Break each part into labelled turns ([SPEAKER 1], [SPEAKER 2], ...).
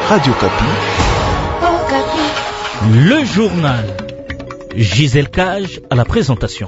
[SPEAKER 1] Radio Kapi.
[SPEAKER 2] Le journal. Gisèle Cage à la présentation.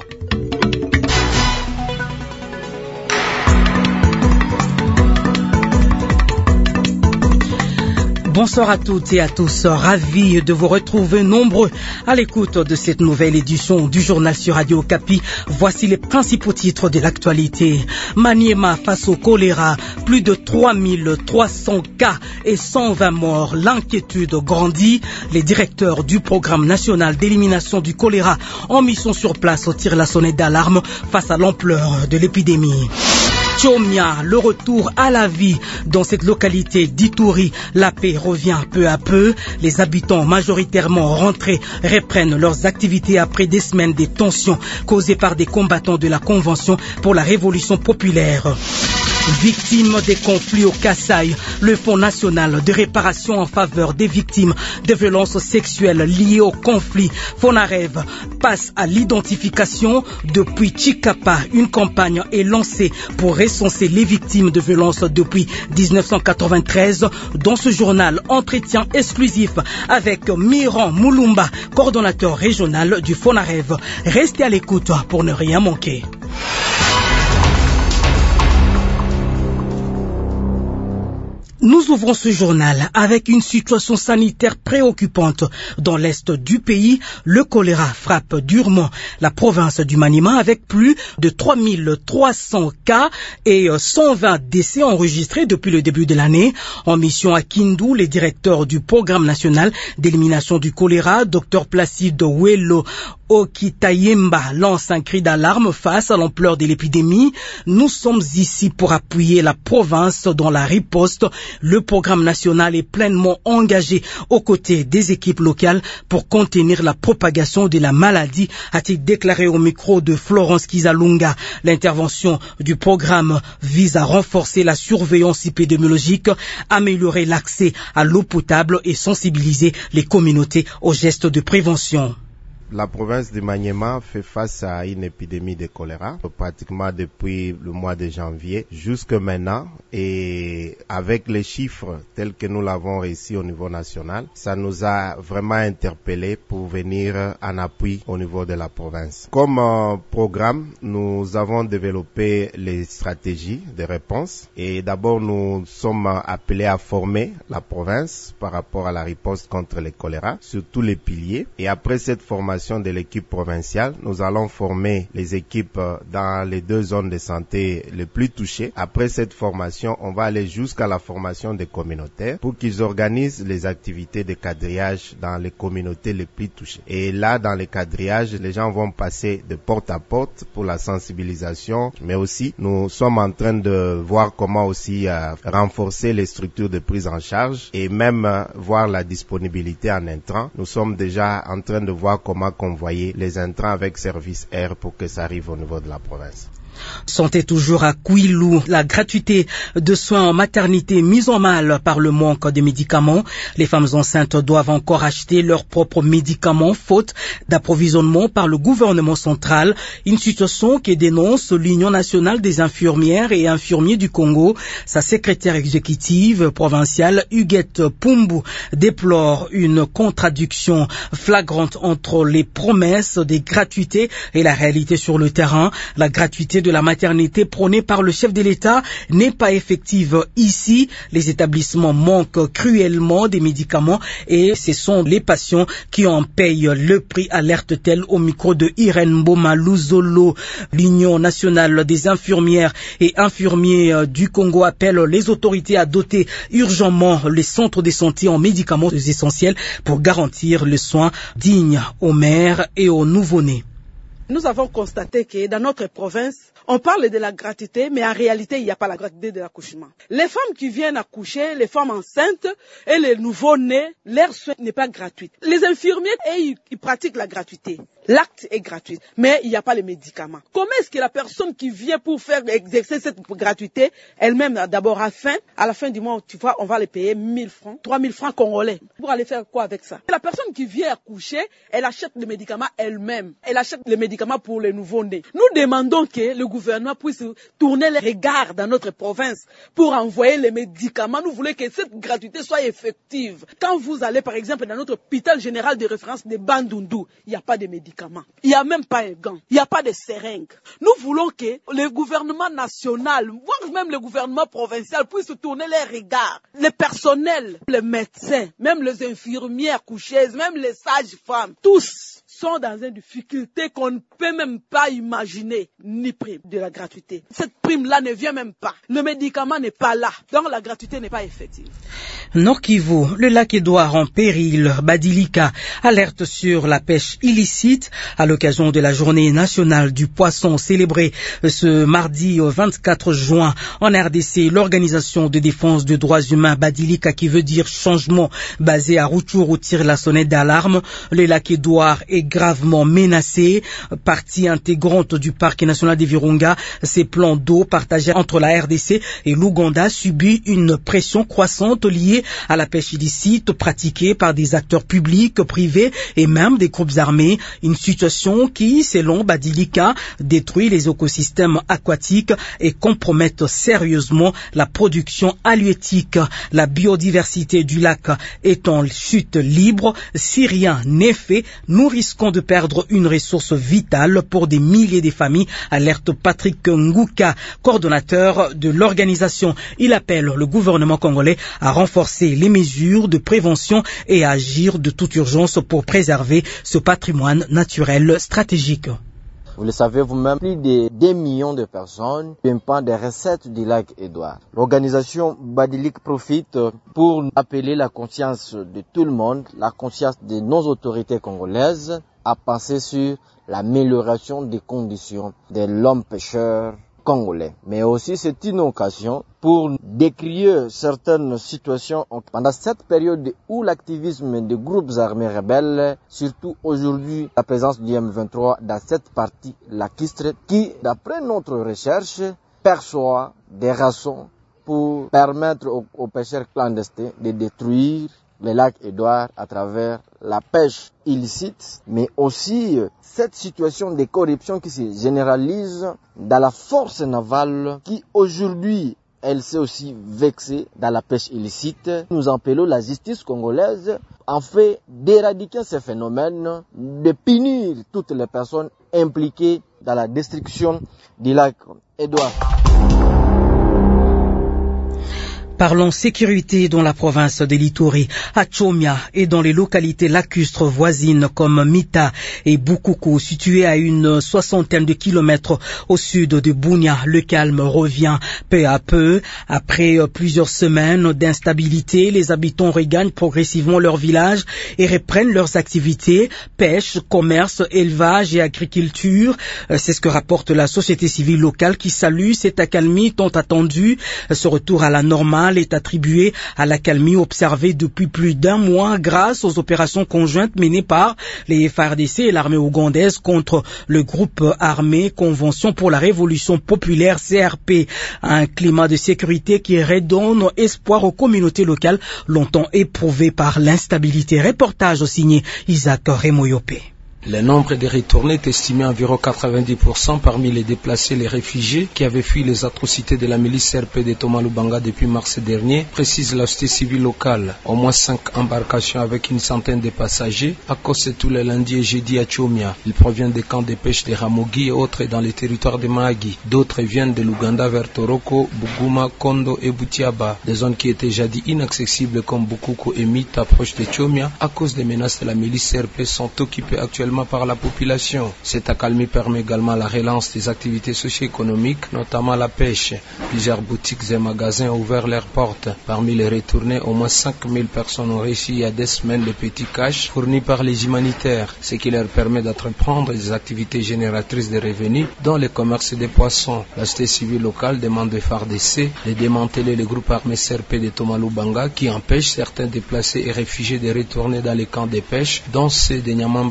[SPEAKER 3] Bonsoir à toutes et à tous, ravi de vous retrouver nombreux à l'écoute de cette nouvelle édition du journal sur Radio Kapi. Voici les principaux titres de l'actualité. Maniema face au choléra, plus de 3300 cas et 120 morts. L'inquiétude grandit. Les directeurs du programme national d'élimination du choléra en mission sur place tirent la sonnette d'alarme face à l'ampleur de l'épidémie. Tchomia, le retour à la vie dans cette localité d'Ituri. La paix revient peu à peu. Les habitants majoritairement rentrés reprennent leurs activités après des semaines de tensions causées par des combattants de la Convention pour la Révolution populaire. Victimes des conflits au Kasaï, le Fonds national de réparation en faveur des victimes de violences sexuelles liées au conflit Fonarev passe à l'identification. Depuis Chikapa, une campagne est lancée pour recenser les victimes de violences depuis 1993. Dans ce journal, entretien exclusif avec Miran Moulumba, coordonnateur régional du Fonarev. Restez à l'écoute pour ne rien manquer. Nous ouvrons ce journal avec une situation sanitaire préoccupante dans l'est du pays. Le choléra frappe durement la province du Maniema avec plus de 3300 cas et 120 décès enregistrés depuis le début de l'année. En mission à Kindu, les directeurs du programme national d'élimination du choléra, Dr Placide Welo Okitayemba, lance un cri d'alarme face à l'ampleur de l'épidémie. Nous sommes ici pour appuyer la province dans la riposte. Le programme national est pleinement engagé aux côtés des équipes locales pour contenir la propagation de la maladie, a-t-il déclaré au micro de Florence Kizalunga. L'intervention du programme vise à renforcer la surveillance épidémiologique, améliorer l'accès à l'eau potable et sensibiliser les communautés aux gestes de prévention.
[SPEAKER 4] La province de Maniema fait face à une épidémie de choléra pratiquement depuis le mois de janvier jusque maintenant, et avec les chiffres tels que nous l'avons réussi au niveau national, ça nous a vraiment interpellés pour venir en appui au niveau de la province. Comme programme, nous avons développé les stratégies de réponse et d'abord nous sommes appelés à former la province par rapport à la riposte contre le choléra sur tous les piliers, et après cette formation de l'équipe provinciale, nous allons former les équipes dans les 2 zones de santé les plus touchées. Après cette formation, on va aller jusqu'à la formation des communautaires pour qu'ils organisent les activités de quadrillage dans les communautés les plus touchées. Et là, dans les quadrillages, les gens vont passer de porte à porte pour la sensibilisation, mais aussi nous sommes en train de voir comment aussi renforcer les structures de prise en charge et même voir la disponibilité en intrants. Nous sommes déjà en train de voir comment convoyer les intrants avec service air pour que ça arrive au niveau de la province.
[SPEAKER 3] Santé toujours à Kouilou, la gratuité de soins en maternité mise en mal par le manque de médicaments. Les femmes enceintes doivent encore acheter leurs propres médicaments faute d'approvisionnement par le gouvernement central. Une situation qui dénonce l'Union nationale des infirmières et infirmiers du Congo. Sa secrétaire exécutive provinciale, Huguette Pumbu, déplore une contradiction flagrante entre les promesses des gratuités et la réalité sur le terrain. La gratuité de la maternité prônée par le chef de l'État n'est pas effective ici. Les établissements manquent cruellement des médicaments et ce sont les patients qui en payent le prix, alerte-t-elle au micro de Irène Bomaluzolo. L'Union nationale des infirmières et infirmiers du Congo appelle les autorités à doter urgemment les centres de santé en médicaments essentiels pour garantir le soin digne aux mères et aux nouveau-nés.
[SPEAKER 5] Nous avons constaté que dans notre province, on parle de la gratuité, mais en réalité, il n'y a pas la gratuité de l'accouchement. Les femmes qui viennent accoucher, les femmes enceintes et les nouveau-nés, leur soin n'est pas gratuit. Les infirmiers, ils pratiquent la gratuité. L'acte est gratuit, mais il n'y a pas les médicaments. Comment est-ce que la personne qui vient pour faire exercer cette gratuité, elle-même d'abord a faim, à la fin du mois, tu vois, on va les payer 1000 francs, 3000 francs congolais. Pour aller faire quoi avec ça? La personne qui vient accoucher, elle achète les médicaments elle-même. Elle achète les médicaments pour les nouveau-nés. Nous demandons que le gouvernement puisse tourner les regards dans notre province pour envoyer les médicaments. Nous voulons que cette gratuité soit effective. Quand vous allez, par exemple, dans notre hôpital général de référence de Bandundu, il n'y a pas de médicaments. Il n'y a même pas un gant. Il n'y a pas de seringues. Nous voulons que le gouvernement national, voire même le gouvernement provincial, puisse tourner les regards. Les personnels, les médecins, même les infirmières coucheuses, même les sages-femmes, tous sont dans une difficulté qu'on ne peut même pas imaginer, ni prime de la gratuité. Cette prime-là ne vient même pas. Le médicament n'est pas là, donc la gratuité n'est pas effective.
[SPEAKER 3] Nord Kivu, le lac Édouard en péril. Badilika alerte sur la pêche illicite à l'occasion de la journée nationale du poisson célébrée ce mardi 24 juin en RDC. L'organisation de défense des droits humains Badilika, qui veut dire changement, basé à Rutshuru, tire la sonnette d'alarme. Le lac Édouard est gravement menacé. Partie intégrante du parc national des Virunga, ces plans d'eau partagés entre la RDC et l'Ouganda subit une pression croissante liée à la pêche illicite pratiquée par des acteurs publics, privés et même des groupes armés. Une situation qui, selon Badilika, détruit les écosystèmes aquatiques et compromet sérieusement la production halieutique. La biodiversité du lac est en chute libre. Si rien n'est fait, nous risquons de perdre une ressource vitale pour des milliers de familles, alerte Patrick Nguka, coordonnateur de l'organisation. Il appelle le gouvernement congolais à renforcer les mesures de prévention et à agir de toute urgence pour préserver ce patrimoine naturel stratégique.
[SPEAKER 1] Vous le savez vous-même, plus de 2 millions de personnes dépendent des recettes du lac Édouard. L'organisation Badilik profite pour appeler la conscience de tout le monde, la conscience de nos autorités congolaises, à penser sur l'amélioration des conditions de l'homme pêcheur congolais. Mais aussi c'est une occasion pour décrier certaines situations pendant cette période où l'activisme des groupes armés rebelles, surtout aujourd'hui la présence du M23 dans cette partie lacustre, qui d'après notre recherche perçoit des raisons pour permettre aux pêcheurs clandestins de détruire le lac Édouard à travers la pêche illicite, mais aussi cette situation de corruption qui se généralise dans la force navale qui aujourd'hui elle s'est aussi vexée dans la pêche illicite. Nous appelons la justice congolaise en fait d'éradiquer ces phénomènes, de punir toutes les personnes impliquées dans la destruction du lac Édouard.
[SPEAKER 3] Parlons sécurité dans la province de l'Ituri, à Tchomia et dans les localités lacustres voisines comme Mita et Bukuku, situées à une 60aine de kilomètres au sud de Bunia. Le calme revient peu à peu. Après plusieurs semaines d'instabilité, les habitants regagnent progressivement leur village et reprennent leurs activités, pêche, commerce, élevage et agriculture. C'est ce que rapporte la société civile locale qui salue cette accalmie tant attendue. Ce retour à la normale est attribué à l'accalmie observée depuis plus d'un mois grâce aux opérations conjointes menées par les FARDC et l'armée ougandaise contre le groupe armé Convention pour la Révolution Populaire CRP. Un climat de sécurité qui redonne espoir aux communautés locales longtemps éprouvées par l'instabilité. Reportage signé Isaac Remoyope.
[SPEAKER 6] Le nombre des retournés est estimé à environ 90% parmi les déplacés, les réfugiés qui avaient fui les atrocités de la milice CRP de Thomas Lubanga depuis mars dernier, précise la société civile locale. Au moins 5 embarcations avec une centaine de passagers accostent tous les lundis et jeudis à Tchomia. Ils proviennent des camps de pêche de Ramogi et autres dans les territoires de Mahagi. D'autres viennent de l'Ouganda vers Toroko, Buguma, Kondo et Butiaba, des zones qui étaient jadis inaccessibles comme Bukuku et Mita proches de Tchomia à cause des menaces de la milice CRP sont occupées actuellement par la population. Cette accalmie permet également la relance des activités socio-économiques, notamment la pêche. Plusieurs boutiques et magasins ont ouvert leurs portes. Parmi les retournés, au moins 5000 personnes ont reçu il y a des semaines le petit cash fourni par les humanitaires, ce qui leur permet d'entreprendre des activités génératrices de revenus dans le commerce des poissons. La société civile locale demande de FARDC de démanteler le groupe armé CRP de Thomas Lubanga qui empêche certains déplacés et réfugiés de retourner dans les camps de pêche, dont ceux de Nyamamba et de Kafé.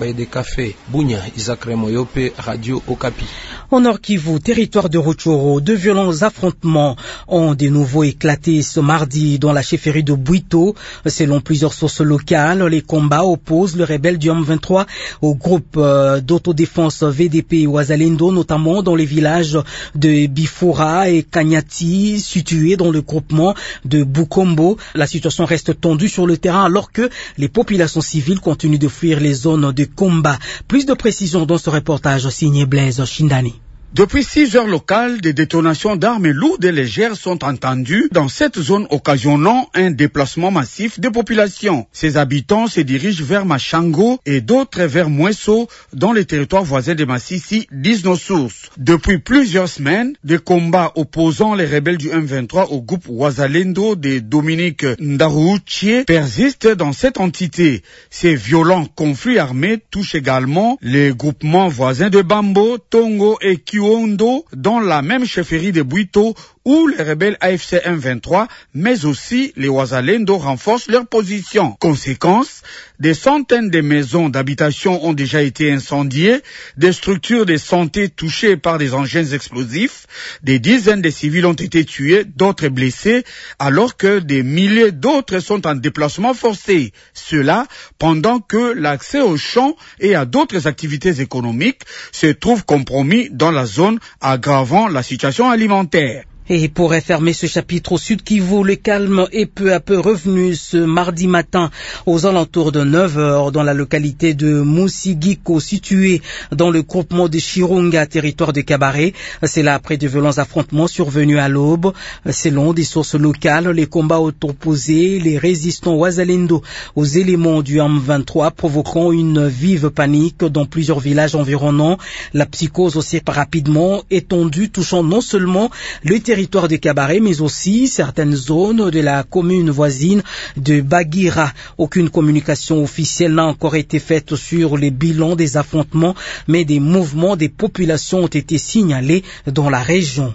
[SPEAKER 6] fait. Bunia, Isaac Remoyope, Radio Okapi.
[SPEAKER 3] Au Nord Kivu, territoire de Rutshuru, de violents affrontements ont de nouveau éclaté ce mardi dans la chefferie de Bwito. Selon plusieurs sources locales, les combats opposent le rebelle du M23 au groupe d'autodéfense VDP Wazalendo, notamment dans les villages de Bifura et Kanyati, situés dans le groupement de Bukombo. La situation reste tendue sur le terrain alors que les populations civiles continuent de fuir les zones de combat. Plus de précisions dans ce reportage signé Blaise Shindani.
[SPEAKER 7] Depuis 6 heures locales, des détonations d'armes lourdes et légères sont entendues dans cette zone, occasionnant un déplacement massif des populations. Ces habitants se dirigent vers Machango et d'autres vers Mweso, dans les territoires voisins de Massissi, disent nos sources. Depuis plusieurs semaines, des combats opposant les rebelles du M23 au groupe Wazalendo de Dominique Ndarouchie persistent dans cette entité. Ces violents conflits armés touchent également les groupements voisins de Bambo, Tongo et Kiondo, dans la même chefferie de Bwito, où les rebelles AFC M23, mais aussi les Wazalendo renforcent leur position. Conséquence, des centaines de maisons d'habitation ont déjà été incendiées, des structures de santé touchées par des engins explosifs, des dizaines de civils ont été tués, d'autres blessés, alors que des milliers d'autres sont en déplacement forcé. Cela pendant que l'accès aux champs et à d'autres activités économiques se trouve compromis dans la zone, aggravant la situation alimentaire.
[SPEAKER 3] Et pour refermer ce chapitre au sud Kivu, le calme est peu à peu revenu ce mardi matin aux alentours de 9h dans la localité de Musigiko, située dans le groupement de Chirunga, territoire de Kabare. C'est là après de violents affrontements survenus à l'aube. Selon des sources locales, les combats ont opposé les résistants Wazalendo aux éléments du M23, provoquant une vive panique dans plusieurs villages environnants. La psychose aussi rapidement étendue, touchant non seulement le territoire de Kabare, mais aussi certaines zones de la commune voisine de Bagira. Aucune communication officielle n'a encore été faite sur les bilans des affrontements, mais des mouvements des populations ont été signalés dans la région.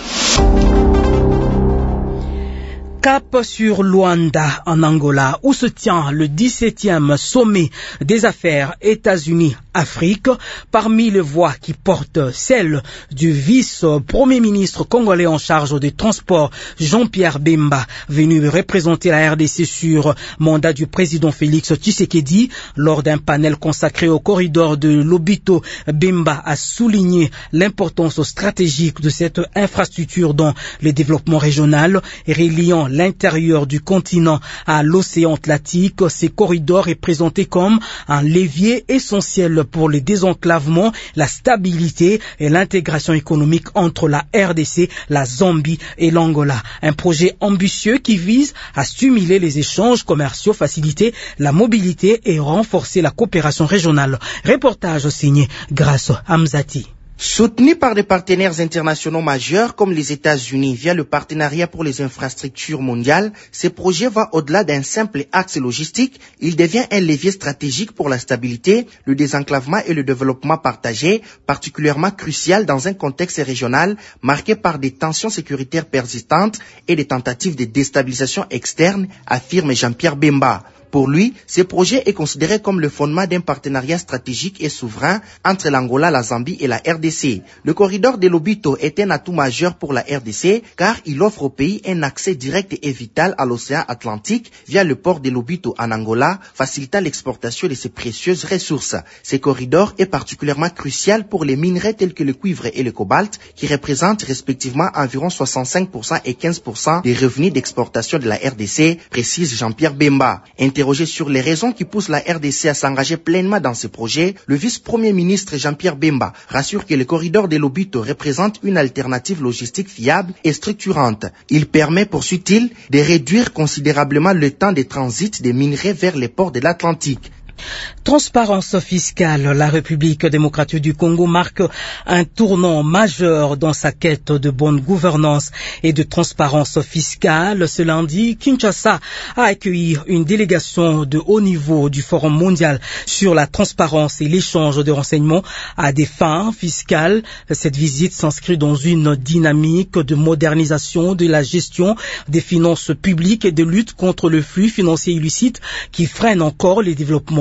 [SPEAKER 3] Cap sur Luanda, en Angola, où se tient le 17e sommet des affaires États-Unis-Afrique. Parmi les voix qui portent celle du vice-premier ministre congolais en charge des transports, Jean-Pierre Bemba, venu représenter la RDC sur mandat du président Félix Tshisekedi. Lors d'un panel consacré au corridor de Lobito, Bemba a souligné l'importance stratégique de cette infrastructure dans le développement régional, reliant l'intérieur du continent à l'océan Atlantique. Ces corridors est présenté comme un levier essentiel pour le désenclavement, la stabilité et l'intégration économique entre la RDC, la Zambie et l'Angola. Un projet ambitieux qui vise à stimuler les échanges commerciaux, faciliter la mobilité et renforcer la coopération régionale. Reportage signé Grasso Hamzati.
[SPEAKER 8] Soutenu par des partenaires internationaux majeurs comme les États-Unis via le partenariat pour les infrastructures mondiales, ce projet va au-delà d'un simple axe logistique. Il devient un levier stratégique pour la stabilité, le désenclavement et le développement partagé, particulièrement crucial dans un contexte régional marqué par des tensions sécuritaires persistantes et des tentatives de déstabilisation externe, affirme Jean-Pierre Bemba. Pour lui, ce projet est considéré comme le fondement d'un partenariat stratégique et souverain entre l'Angola, la Zambie et la RDC. Le corridor de Lobito est un atout majeur pour la RDC car il offre au pays un accès direct et vital à l'océan Atlantique via le port de Lobito en Angola, facilitant l'exportation de ses précieuses ressources. Ce corridor est particulièrement crucial pour les minerais tels que le cuivre et le cobalt qui représentent respectivement environ 65% et 15% des revenus d'exportation de la RDC, précise Jean-Pierre Bemba. Interrogé sur les raisons qui poussent la RDC à s'engager pleinement dans ce projet, le vice-premier ministre Jean-Pierre Bemba rassure que le corridor de Lobito représente une alternative logistique fiable et structurante. Il permet, poursuit-il, de réduire considérablement le temps de transit des minerais vers les ports de l'Atlantique.
[SPEAKER 3] Transparence fiscale. La République démocratique du Congo marque un tournant majeur dans sa quête de bonne gouvernance et de transparence fiscale. Ce lundi, Kinshasa a accueilli une délégation de haut niveau du Forum mondial sur la transparence et l'échange de renseignements à des fins fiscales. Cette visite s'inscrit dans une dynamique de modernisation de la gestion des finances publiques et de lutte contre le flux financier illicite qui freine encore les développements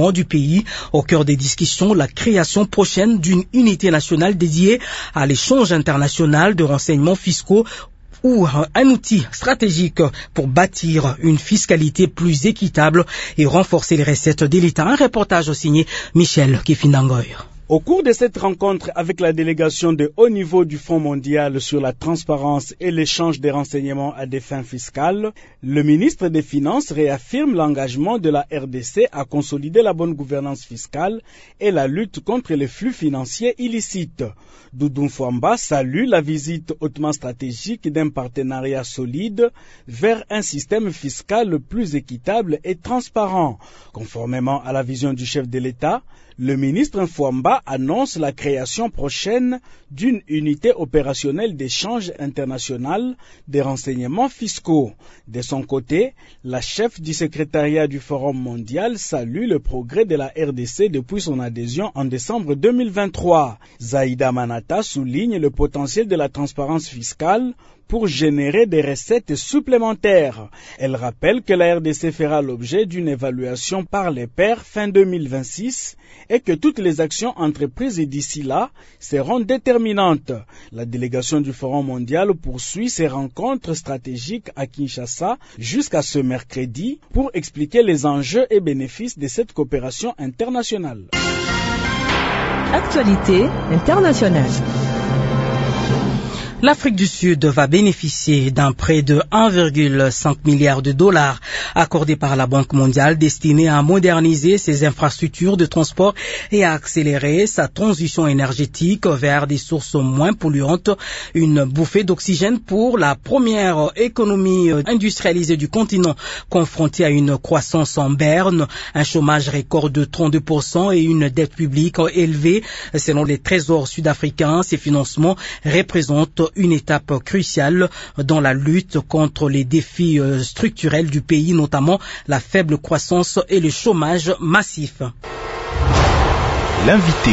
[SPEAKER 3] renseignement du pays. Au cœur des discussions, la création prochaine d'une unité nationale dédiée à l'échange international de renseignements fiscaux ou un outil stratégique pour bâtir une fiscalité plus équitable et renforcer les recettes de l'État. Un reportage signé Michel Kefindangoy.
[SPEAKER 9] Au cours de cette rencontre avec la délégation de haut niveau du Fonds mondial sur la transparence et l'échange des renseignements à des fins fiscales, le ministre des Finances réaffirme l'engagement de la RDC à consolider la bonne gouvernance fiscale et la lutte contre les flux financiers illicites. Doudou Fwamba salue la visite hautement stratégique d'un partenariat solide vers un système fiscal plus équitable et transparent. Conformément à la vision du chef de l'État, le ministre Fwamba annonce la création prochaine d'une unité opérationnelle d'échange international des renseignements fiscaux. De son côté, la chef du secrétariat du Forum mondial salue le progrès de la RDC depuis son adhésion en décembre 2023. Zaïda Manata souligne le potentiel de la transparence fiscale pour générer des recettes supplémentaires. Elle rappelle que la RDC fera l'objet d'une évaluation par les pairs fin 2026 et que toutes les actions entreprises d'ici là seront déterminantes. La délégation du Forum mondial poursuit ses rencontres stratégiques à Kinshasa jusqu'à ce mercredi pour expliquer les enjeux et bénéfices de cette coopération internationale.
[SPEAKER 10] Actualité internationale.
[SPEAKER 3] L'Afrique du Sud va bénéficier d'un prêt de 1,5 milliard de dollars accordé par la Banque mondiale destiné à moderniser ses infrastructures de transport et à accélérer sa transition énergétique vers des sources moins polluantes. Une bouffée d'oxygène pour la première économie industrialisée du continent confrontée à une croissance en berne, un chômage record de 32% et une dette publique élevée. Selon les trésors sud-africains, ces financements représentent une étape cruciale dans la lutte contre les défis structurels du pays, notamment la faible croissance et le chômage massif.
[SPEAKER 2] L'invité.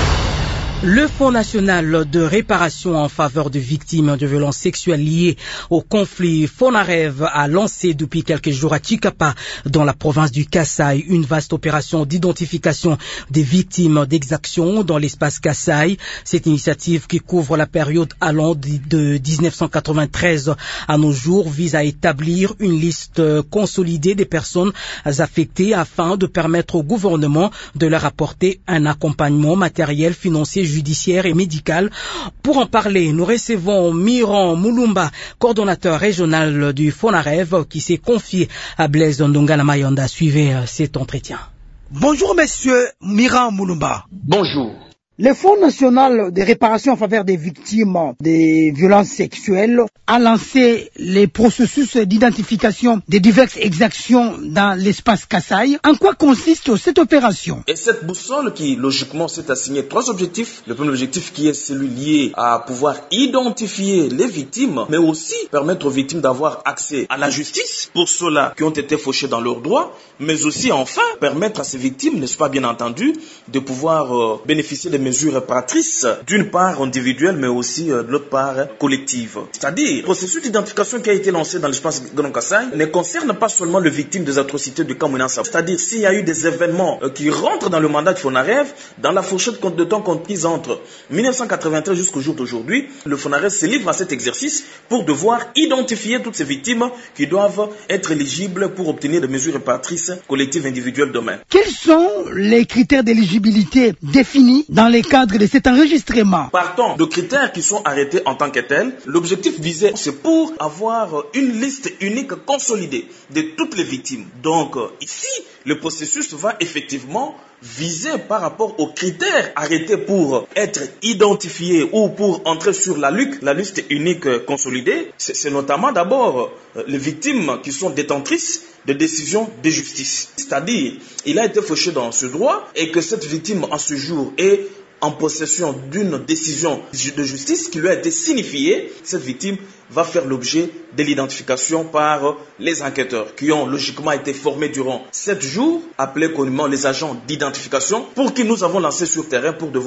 [SPEAKER 3] Le Fonds national de réparation en faveur de victimes de violences sexuelles liées au conflit FONAREV a lancé depuis quelques jours à Chikapa, dans la province du Kasaï, une vaste opération d'identification des victimes d'exactions dans l'espace Kasaï. Cette initiative, qui couvre la période allant de 1993 à nos jours, vise à établir une liste consolidée des personnes affectées afin de permettre au gouvernement de leur apporter un accompagnement matériel, financier, judiciaire et médical. Pour en parler, nous recevons Miran Mulumba, coordonnateur régional du FONAREV, qui s'est confié à Blaise Ndongala Mayanda. Suivez cet entretien.
[SPEAKER 11] Bonjour monsieur Miran Mulumba.
[SPEAKER 12] Bonjour.
[SPEAKER 11] Le Fonds national de réparation en faveur des victimes des violences sexuelles a lancé les processus d'identification des diverses exactions dans l'espace Kasaï. En quoi consiste cette opération?
[SPEAKER 12] Et cette boussole qui, logiquement, s'est assignée 3 objectifs. Le premier objectif qui est celui lié à pouvoir identifier les victimes, mais aussi permettre aux victimes d'avoir accès à la justice pour ceux-là qui ont été fauchés dans leurs droits, mais aussi, enfin, permettre à ces victimes, n'est-ce pas bien entendu, de pouvoir bénéficier des mesures réparatrices, d'une part individuelle, mais aussi de l'autre part collective. C'est-à-dire, le processus d'identification qui a été lancé dans l'espace Grand Kasaï ne concerne pas seulement les victimes des atrocités du camp Mouinassa. C'est-à-dire, s'il y a eu des événements qui rentrent dans le mandat de FONAREV, dans la fourchette de temps comprise entre 1993 jusqu'au jour d'aujourd'hui, le FONAREV se livre à cet exercice pour devoir identifier toutes ces victimes qui doivent être éligibles pour obtenir des mesures réparatrices collectives individuelles demain.
[SPEAKER 11] Quels sont les critères d'éligibilité définis dans les cadres de cet enregistrement?
[SPEAKER 12] Partant de critères qui sont arrêtés en tant que tels, l'objectif visé, c'est pour avoir une liste unique consolidée de toutes les victimes. Donc ici, le processus va effectivement viser par rapport aux critères arrêtés pour être identifiés ou pour entrer sur la liste unique consolidée. C'est notamment d'abord les victimes qui sont détentrices de décisions de justice. C'est-à-dire, il a été fauché dans ce droit et que cette victime en ce jour est en possession d'une décision de justice qui lui a été signifiée. Cette victime va faire l'objet de l'identification par les enquêteurs qui ont logiquement été formés durant 7 jours, appelés communément les agents d'identification, pour qui nous avons lancé sur terrain pour devoir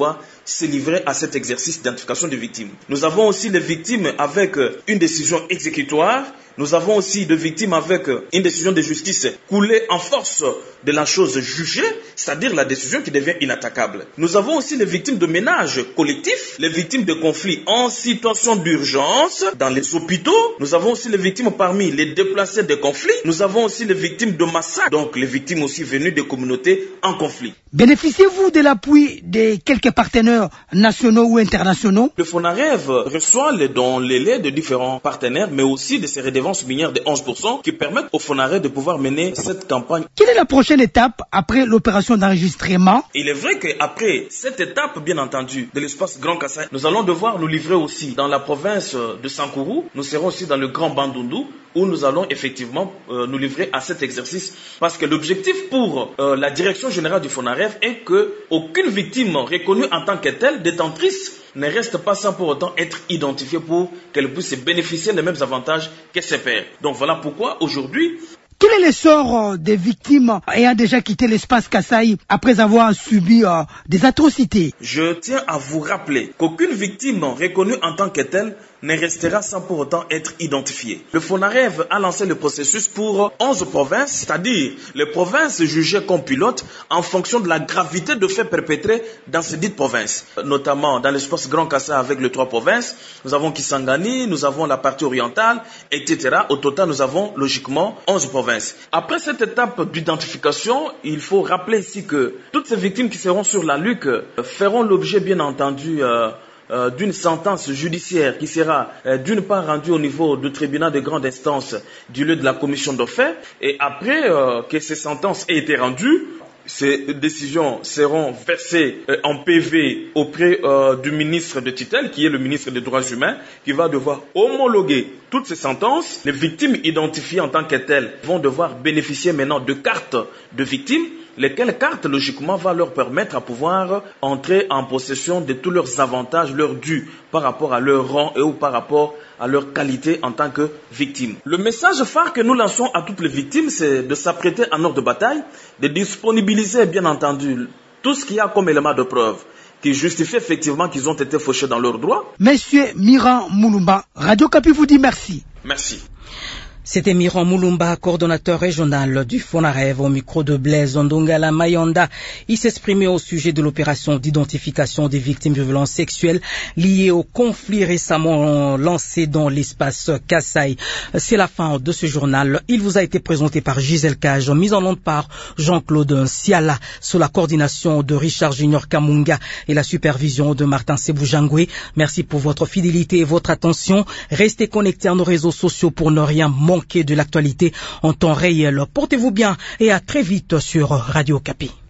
[SPEAKER 12] se livrer à cet exercice d'identification des victimes. Nous avons aussi les victimes avec une décision exécutoire. Nous avons aussi des victimes avec une décision de justice coulée en force de la chose jugée, c'est-à-dire la décision qui devient inattaquable. Nous avons aussi les victimes de ménages collectifs, les victimes de conflits en situation d'urgence dans les hôpitaux. Nous avons aussi les victimes parmi les déplacés de conflits. Nous avons aussi les victimes de massacres, donc les victimes aussi venues des communautés en conflit.
[SPEAKER 11] Bénéficiez-vous de l'appui de quelques partenaires nationaux ou internationaux?
[SPEAKER 12] Le FONAREV reçoit les dons, les laits de différents partenaires, mais aussi de ces redevances minières de 11% qui permettent au FONAREV de pouvoir mener cette campagne.
[SPEAKER 11] Quelle est la prochaine étape après l'opération d'enregistrement?
[SPEAKER 12] Il est vrai qu'après cette étape, bien entendu, de l'espace Grand Kasaï, nous allons devoir nous livrer aussi dans la province de Sankourou. Nous serons aussi dans le Grand Bandundu, où nous allons effectivement nous livrer à cet exercice. Parce que l'objectif pour la direction générale du FONAREV est qu'aucune victime reconnue en tant que telle, détentrice, ne reste pas sans pour autant être identifiée pour qu'elle puisse bénéficier des mêmes avantages que ses pairs. Donc voilà pourquoi aujourd'hui...
[SPEAKER 11] Quel est le sort des victimes ayant déjà quitté l'espace Kasaï après avoir subi des atrocités?
[SPEAKER 12] Je tiens à vous rappeler qu'aucune victime reconnue en tant que telle ne restera sans pour autant être identifiée. Le FONAREV a lancé le processus pour 11 provinces, c'est-à-dire les provinces jugées comme pilotes en fonction de la gravité de faits perpétrés dans ces dites provinces. Notamment dans l'espace Grand Kasaï avec les 3 provinces, nous avons Kisangani, nous avons la partie orientale, etc. Au total, nous avons logiquement 11 provinces. Après cette étape d'identification, il faut rappeler ici que toutes ces victimes qui seront sur la LUC feront l'objet bien entendu d'une sentence judiciaire qui sera d'une part rendue au niveau du tribunal de grande instance du lieu de la commission de faits, et après que ces sentences aient été rendues, ces décisions seront versées en PV auprès du ministre de tutelle, qui est le ministre des Droits humains, qui va devoir homologuer toutes ces sentences. Les victimes identifiées en tant que telles vont devoir bénéficier maintenant de cartes de victimes, lesquelles cartes, logiquement, va leur permettre à pouvoir entrer en possession de tous leurs avantages, leurs dus par rapport à leur rang et ou par rapport à leur qualité en tant que victime. Le message phare que nous lançons à toutes les victimes, c'est de s'apprêter en ordre de bataille, de disponibiliser, bien entendu, tout ce qu'il y a comme élément de preuve qui justifie effectivement qu'ils ont été fauchés dans leurs droits.
[SPEAKER 11] Monsieur Miran Moulumba, Radio Kapi vous dit merci.
[SPEAKER 12] Merci.
[SPEAKER 3] C'était Miran Moulumba, coordonnateur régional du FONAREV, au micro de Blaise Ndongala Mayanda. Il s'exprimait au sujet de l'opération d'identification des victimes de violences sexuelles liées au conflit récemment lancé dans l'espace Kasaï. C'est la fin de ce journal. Il vous a été présenté par Gisèle Cage, mise en onde par Jean-Claude Siala, sous la coordination de Richard Junior Kamunga et la supervision de Martin Seboujangwe. Merci pour votre fidélité et votre attention. Restez connectés à nos réseaux sociaux pour ne rien manquer de l'actualité en temps réel. Portez-vous bien et à très vite sur Radio Kapi.